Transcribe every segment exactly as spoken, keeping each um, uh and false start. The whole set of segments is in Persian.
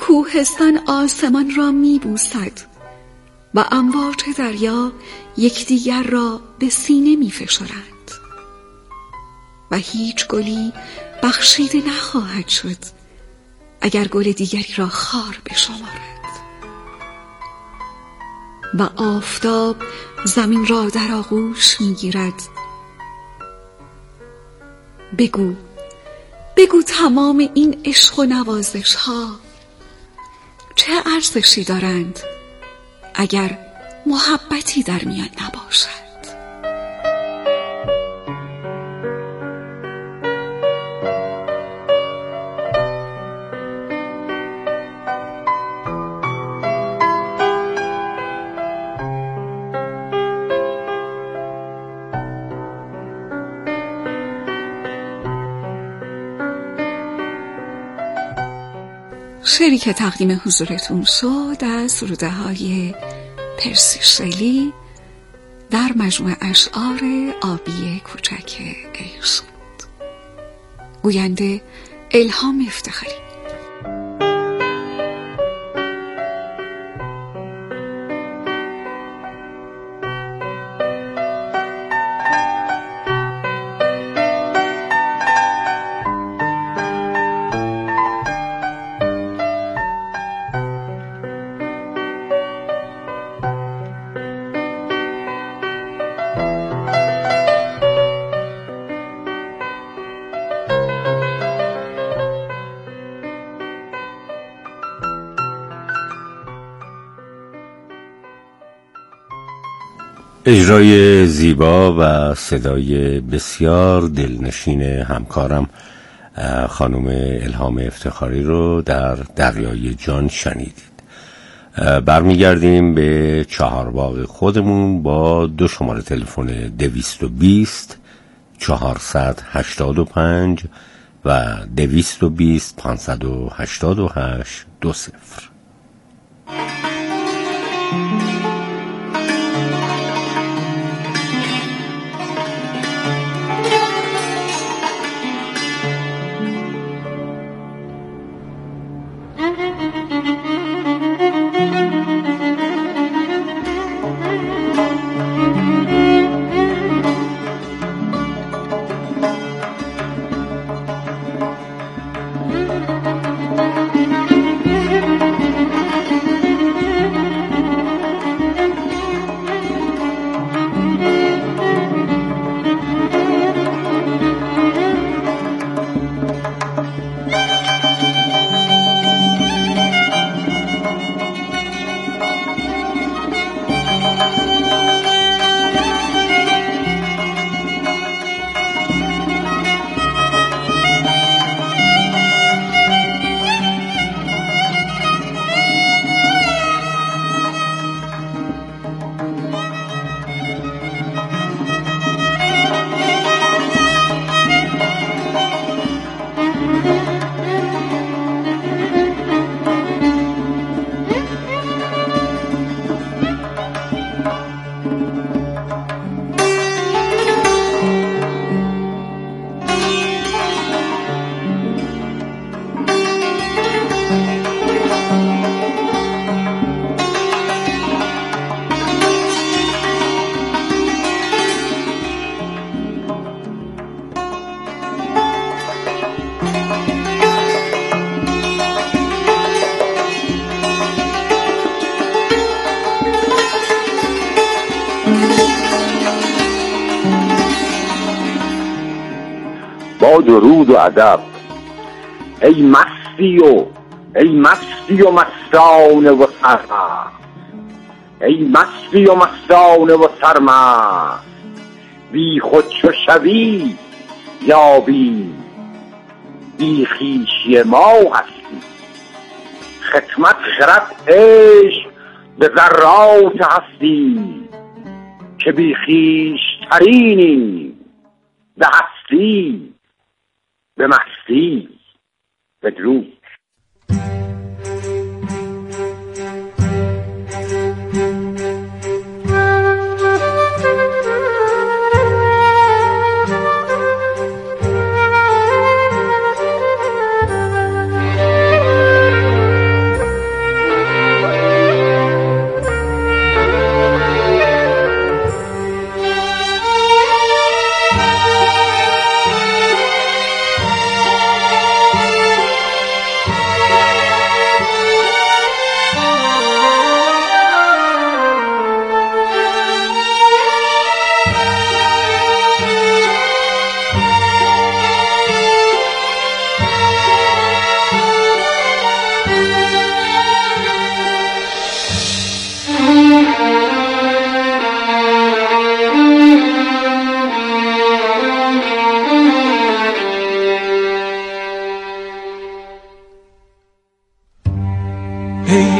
کوهستان آسمان را می بوسد و امواج دریا یکدیگر را به سینه می فشارند و هیچ گلی بخشیده نخواهد شد اگر گل دیگری را خار بشمارد و آفتاب زمین را در آغوش می گیرد. بگو بگو تمام این عشق و نوازش ها چه ارزشی دارند اگر محبتی در میان نباشد؟ شعری که تقدیم حضورتون شد از سروده های پرسی شلی در مجموعه اشعار آبی کوچک عشق، گوینده الهام افتخاری. اجرای زیبا و صدای بسیار دلنشین همکارم خانم الهام افتخاری رو در دریای جان شنیدید. برمیگردیم به چهارباغ خودمون با دو شماره تلفن دویست و بیست چهارصد هشتاد و پنج و دویست و بیست پانصد و هشتاد و هشت دو صفر. با درود و ادب. ای مستی و ای مستی و مستانه و سرمست، ای مستی و مستانه و سرمست، بی خود چو شوی یابی بی خویشی ما هستی. خدمت خرد عشق به ذرات هستی، که بی خویش ترینی به هستی به مستی. بدرود.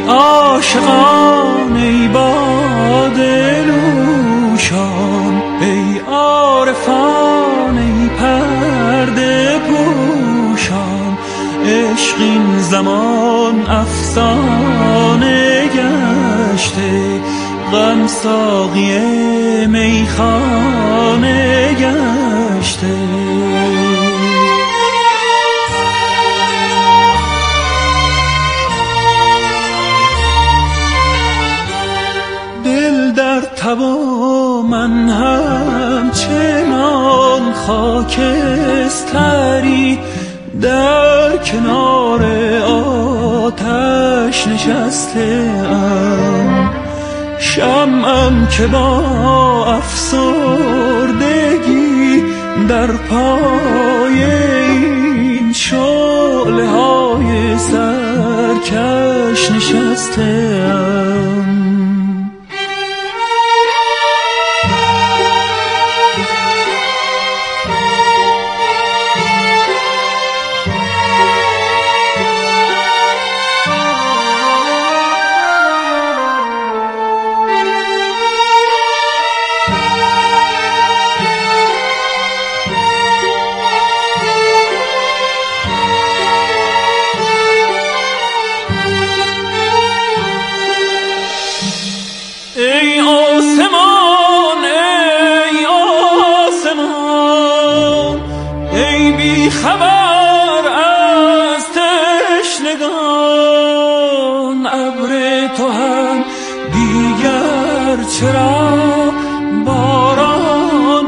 عاشقان ای باده نوشان، ای عارفان ای پرده پوشان، عشق این زمان افسانه گشته، غم ساقی میخانه گشته. دل در تب و من همچنان خاکستری، در کنار آتش نشسته ام، شمعم که با افسردگی در پای این شعله های سرکش نشسته ام. چرا باران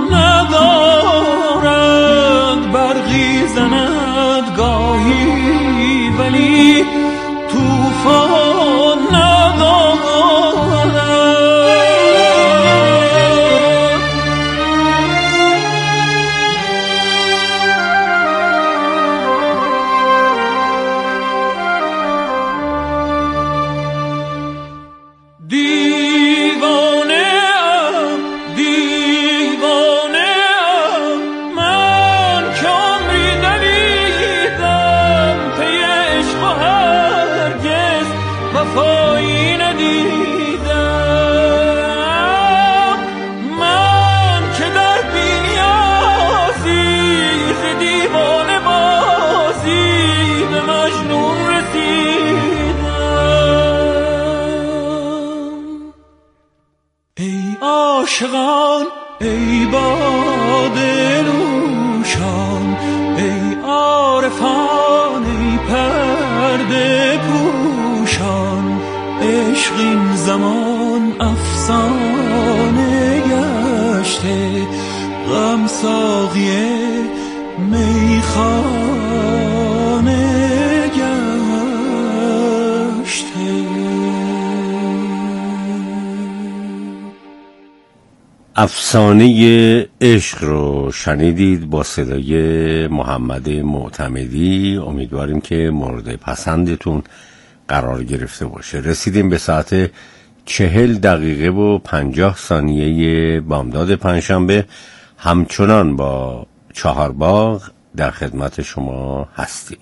ندارد، برقی زند گاهی ولی طوفان ندارد. عاشقان ای باده نوشان، ای عارفان ای پرده پوشان، عشق این زمان افسانه گشته، غم ساقی میخانه گشته. افسانه عشق رو شنیدید با صدای محمد معتمدی. امیدواریم که مورد پسندتون قرار گرفته باشه. رسیدیم به ساعت چهل دقیقه و پنجاه ثانیه بامداد پنجشنبه. همچنان با چهارباغ در خدمت شما هستیم.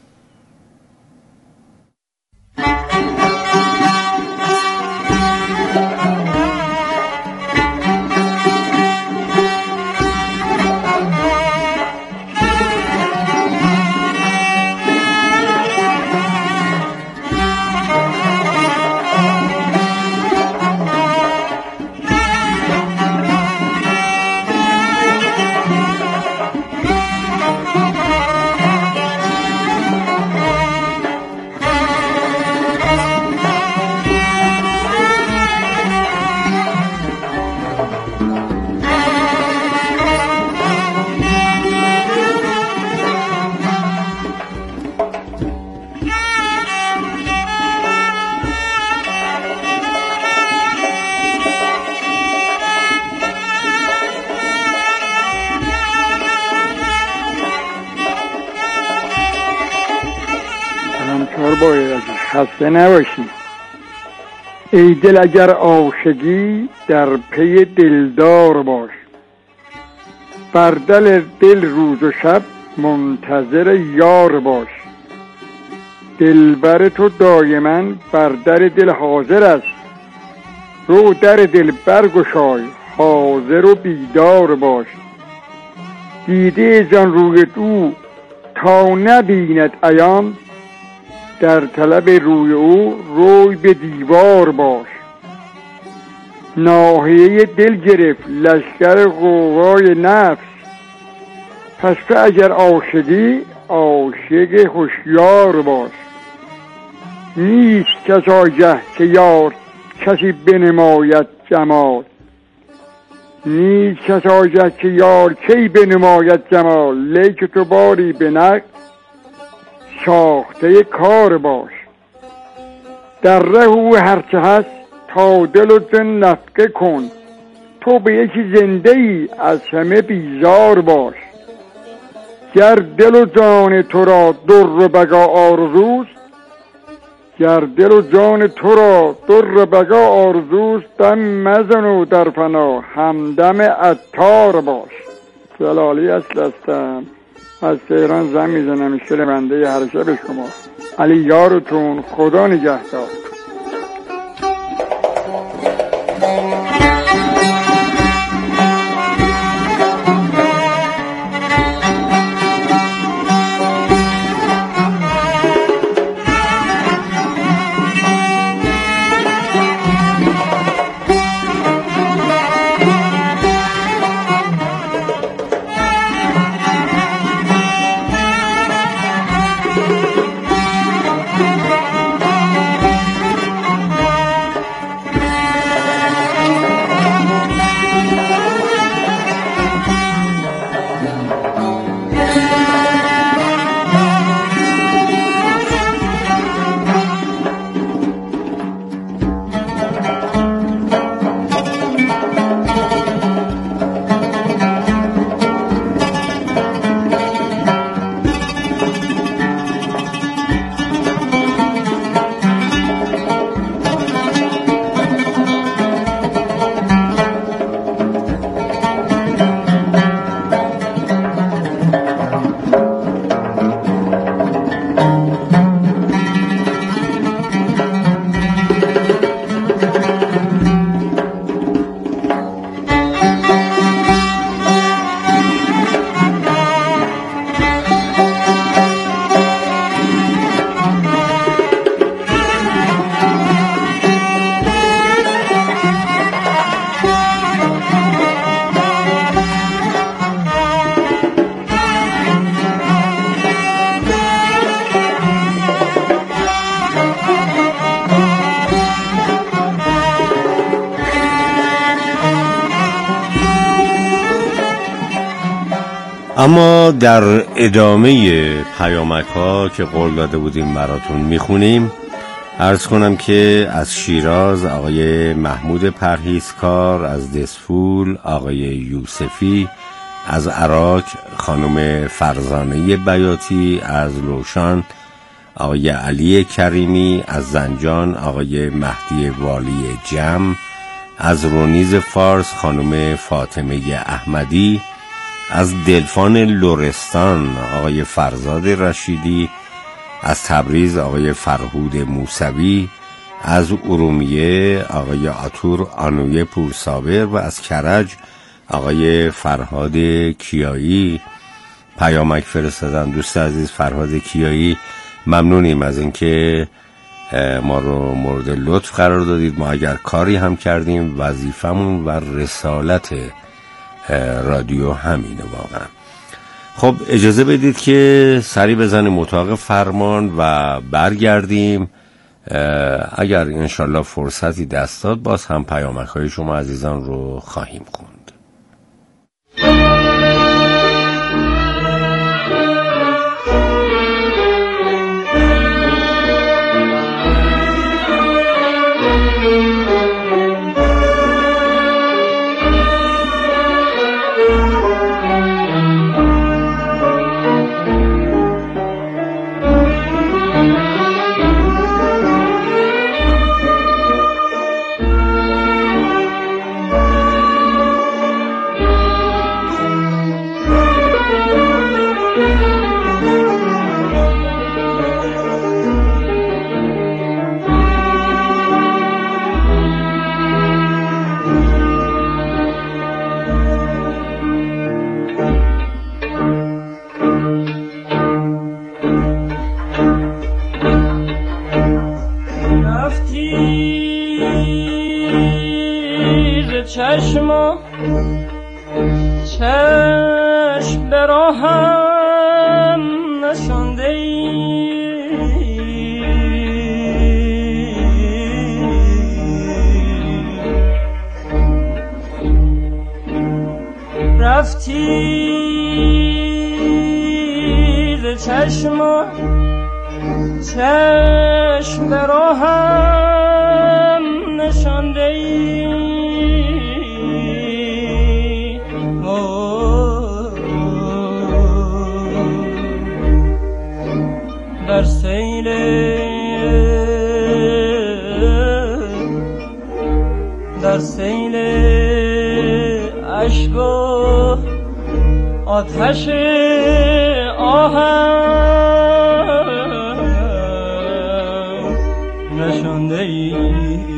باید خسته نباشی. ای دل اگر عاشقی در پی دلدار باش، بر دل دل روز و شب منتظر یار باش. دلبر تو دایما بر در دل حاضر است. رو در دل برگشای، حاضر و بیدار باش. دیده جان روی او تا نبیند عیان، در طلب روی او روی به دیوار باش. ناحیه دل گرفت لشکر غوغای نفس، پس تو اگر عاشقی عاشق هوشیار باش. نیست کس آگه که یار کسی بنماید جمال، نیست کس آگه که یار کی بنماید جمال. لیک تو باری به نقد ساخته کار باش. در ره او هرچه هست تا دل و جن نفقه کن، تو به یکی زنده ای از همه بیزار باش. گر دل و جان تو را در و بقا آرزوست، گر دل و جان تو را در و بقا آرزوست، دم مزن و در فنا همدم عطار باش. جلالی اصل هستم، از تهران زن میزنم. شل بنده هر شب شما. علی یارتون، خدا نگهدار. اما در ادامه پیامک ها که قول داده بودیم براتون میخونیم. عرض کنم که از شیراز آقای محمود پرهیزکار، از دسفول آقای یوسفی، از عراق خانم فرزانه بیاتی، از لوشان آقای علی کریمی، از زنجان آقای مهدی والی جم، از رونیز فارس خانم فاطمه احمدی، از دلفان لرستان آقای فرزاد رشیدی، از تبریز آقای فرهود موسوی، از ارومیه آقای آتور آنوی پورصابر و از کرج آقای فرهاد کیایی پیامک فرستادن. دوست عزیز فرهاد کیایی، ممنونیم از اینکه ما رو مورد لطف قرار دادید. ما اگر کاری هم کردیم وظیفمون و رسالت رادیو همینه واقعا. خب اجازه بدید که سری بزنیم اتاق فرمان و برگردیم. اگر انشالله فرصتی دست داد باز هم پیامک های شما عزیزان رو خواهیم خوند. رفتی ز چشم و چشم به راهم نشانده ای، رفتی ز چشم و چشم به راهم نشانده ای، در سیل در سیل عشق و آتش آهم نشانده ای.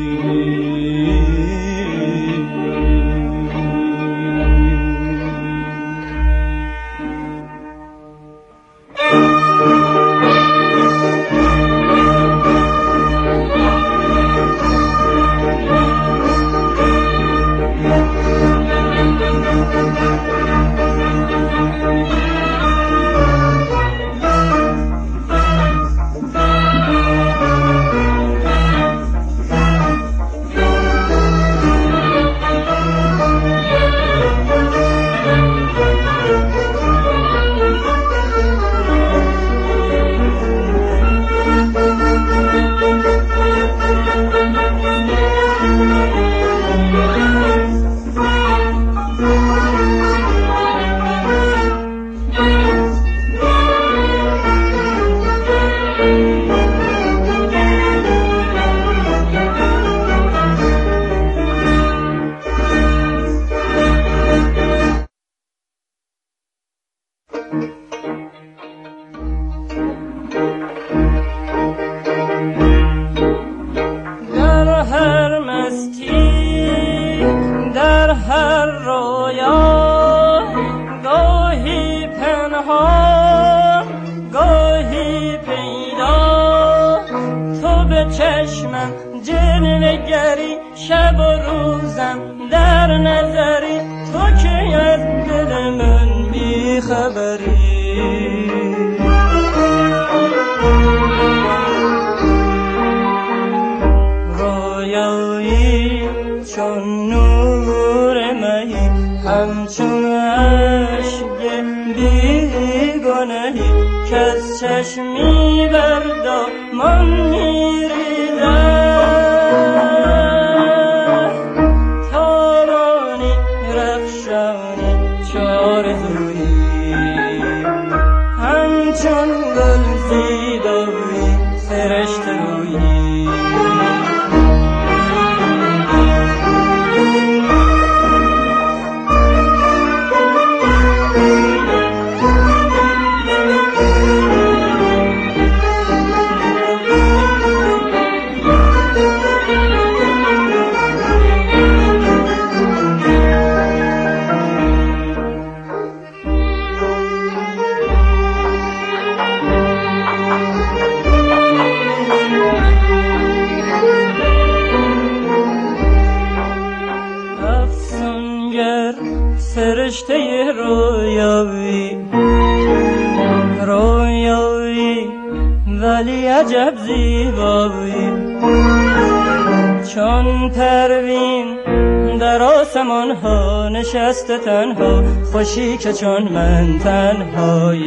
تنها خوشی که چون من تنهایی،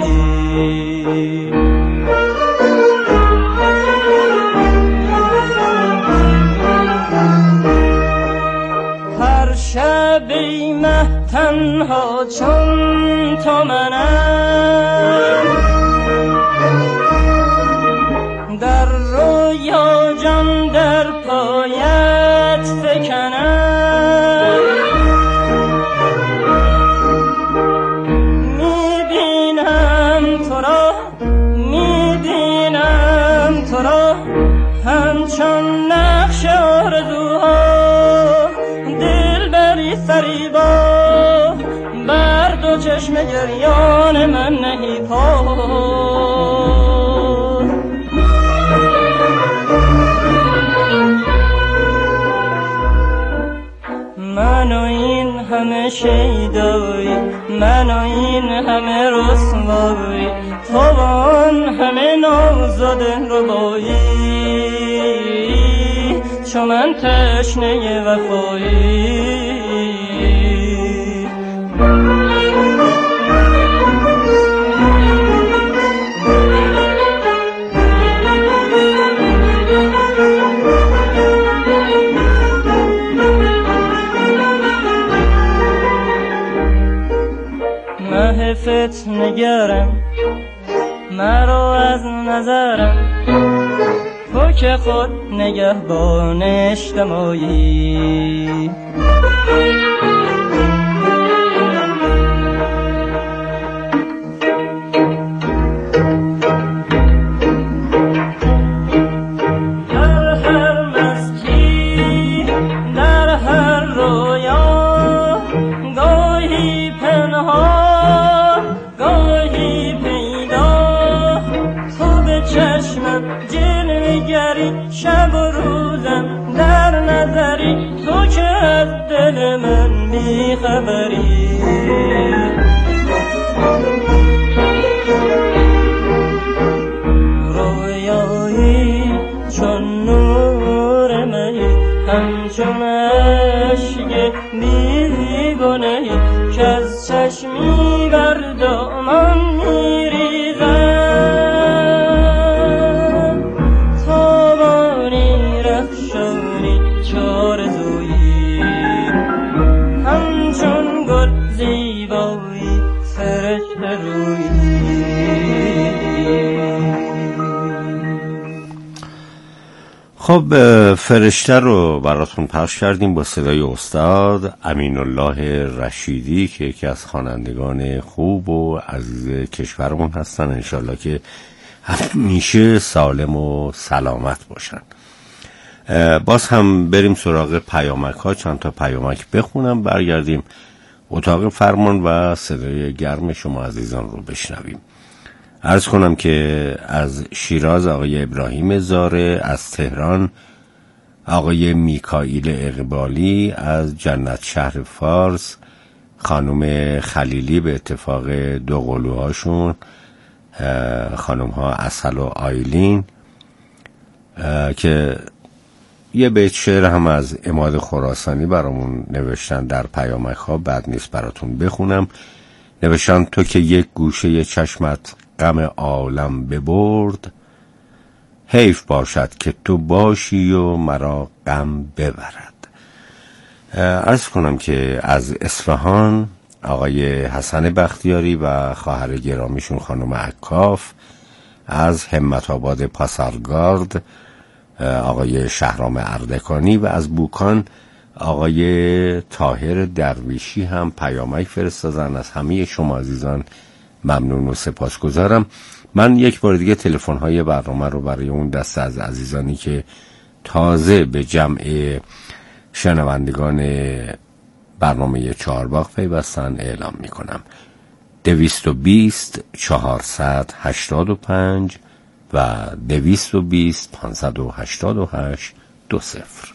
هر شب مه تنها چون تو منم، در رویا جان در پایت فکنم، میبینم تو را میبینم تو را همچون نقش آرزوها، دل بری فریبا بر دو چشم گریان من نهی پا. من و این همه شیدایی، من و این همه رسوایی، تو آن همه ناز و دلربایی، چو من تشنه وفایی. مه فتنگرم مرا از نظرم، تو که خود نگهبان اجتماعی. شب و روزم در نظری، تو که از دل من بی خبری. رویایی چون نور مهی، همچون اشک بی گنهی، که از چشمی بر دامن میریزم. خب فرشته رو براتون پخش کردیم با صدای استاد امین الله رشیدی که یکی از خوانندگان خوب و عزیز کشورمون هستن. انشالله که همیشه سالم و سلامت باشن. باز هم بریم سراغ پیامک ها، چند تا پیامک بخونم برگردیم اتاق فرمان و صدای گرم شما عزیزان رو بشنویم. عرض کنم که از شیراز آقای ابراهیم زاره، از تهران آقای میکائیل اقبالی، از جنت شهر فارس خانم خلیلی، به اتفاق دو قلوهاشون خانم ها اصل و آیلین، که یه بیت شعر هم از عماد خراسانی برامون نوشتن در پیامک ها، بد نیست براتون بخونم. نوشتن تو که یک گوشه چشمت غم عالم ببرد، حیف باشد که تو باشی و مرا غم ببرد. عرض کنم که از اصفهان آقای حسن بختیاری و خواهر گرامیشون خانم عکاف، از همت آباد پاسارگارد آقای شهرام اردکانی و از بوکان آقای طاهر درویشی هم پیامک فرستادن. از همه شما عزیزان ممنون و سپاسگزارم. من یک بار دیگه تلفن‌های برنامه رو برای اون دسته از عزیزانی که تازه به جمع شنوندگان برنامه چهارباغ پیوستن اعلام میکنم. دویست و بیست چهارصد هشتاد و پنج و دویست و بیست پانصد و هشتاد و هشت دو صفر.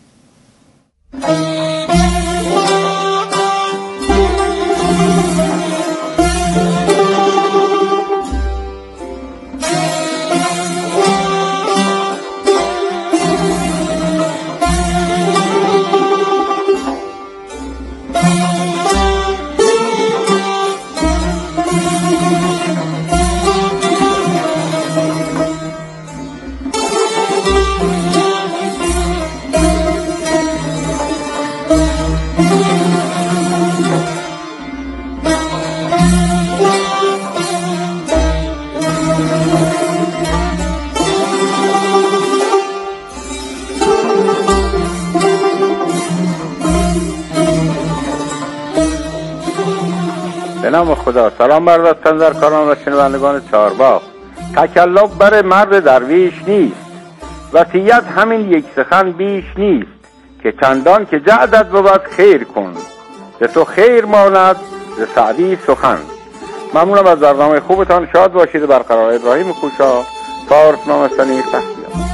به نام خدا. سلام بر وطن‌دارکاران و شنوندگان چهارباغ. تکلف بر مرد درویش نیست، وصیت همین یک سخن بیش نیست، که چندان که جعدت بود خیر کن، ز تو خیر ماند ز سعدی سخن. ممنونم از برنامه خوبتان. شاد باشید. برقرار. ابراهیم کوشا، فارس نامستنی تختیار.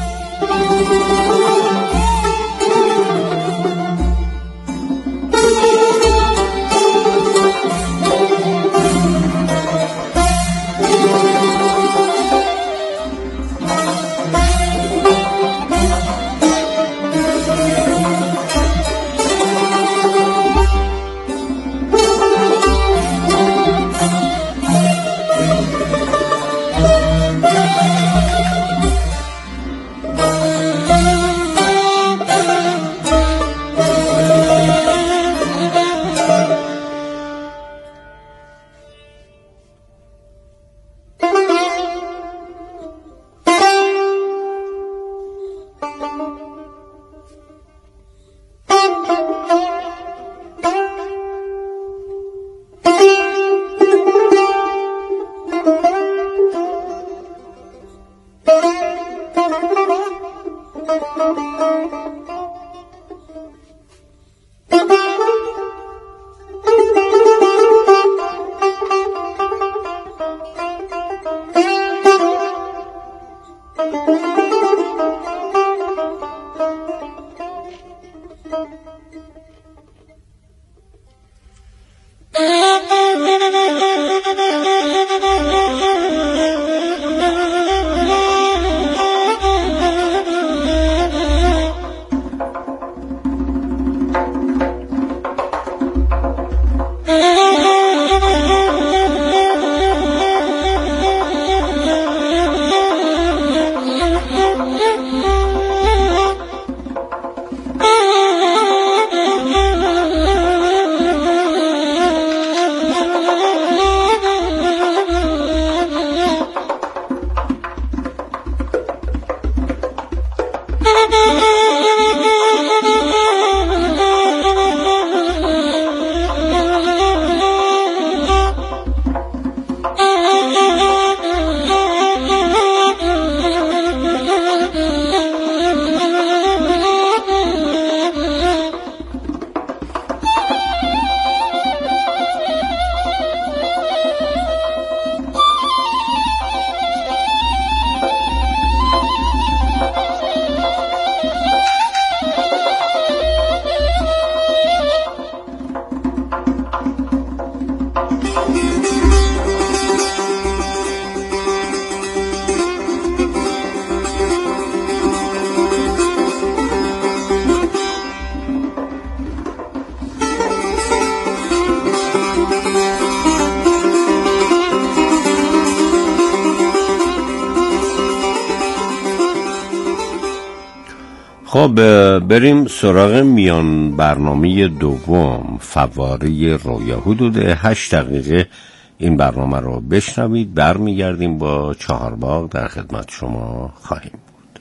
خب بریم سراغ میان برنامه دوم، فواره رویا. حدود هشت دقیقه این برنامه رو بشنوید، برمیگردیم با چهارباغ در خدمت شما خواهیم بود.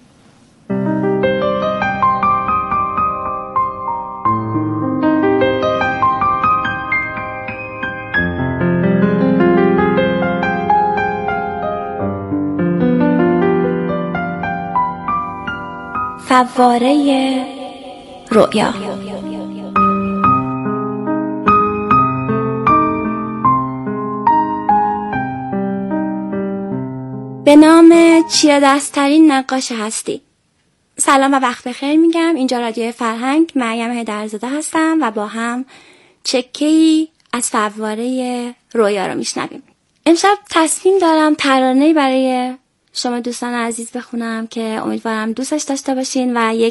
فواره رویا. به نام چیره دست‌ترین نقاش هستی. سلام و وقت بخیر میگم. اینجا رادیو فرهنگ، مریم هیدرزاده هستم و با هم چکه‌ای از فواره رویا رو میشنویم. امشب تصمیم دارم ترانه‌ای برای شما دوستان عزیز بخونم که امیدوارم دوستش داشته باشین و یک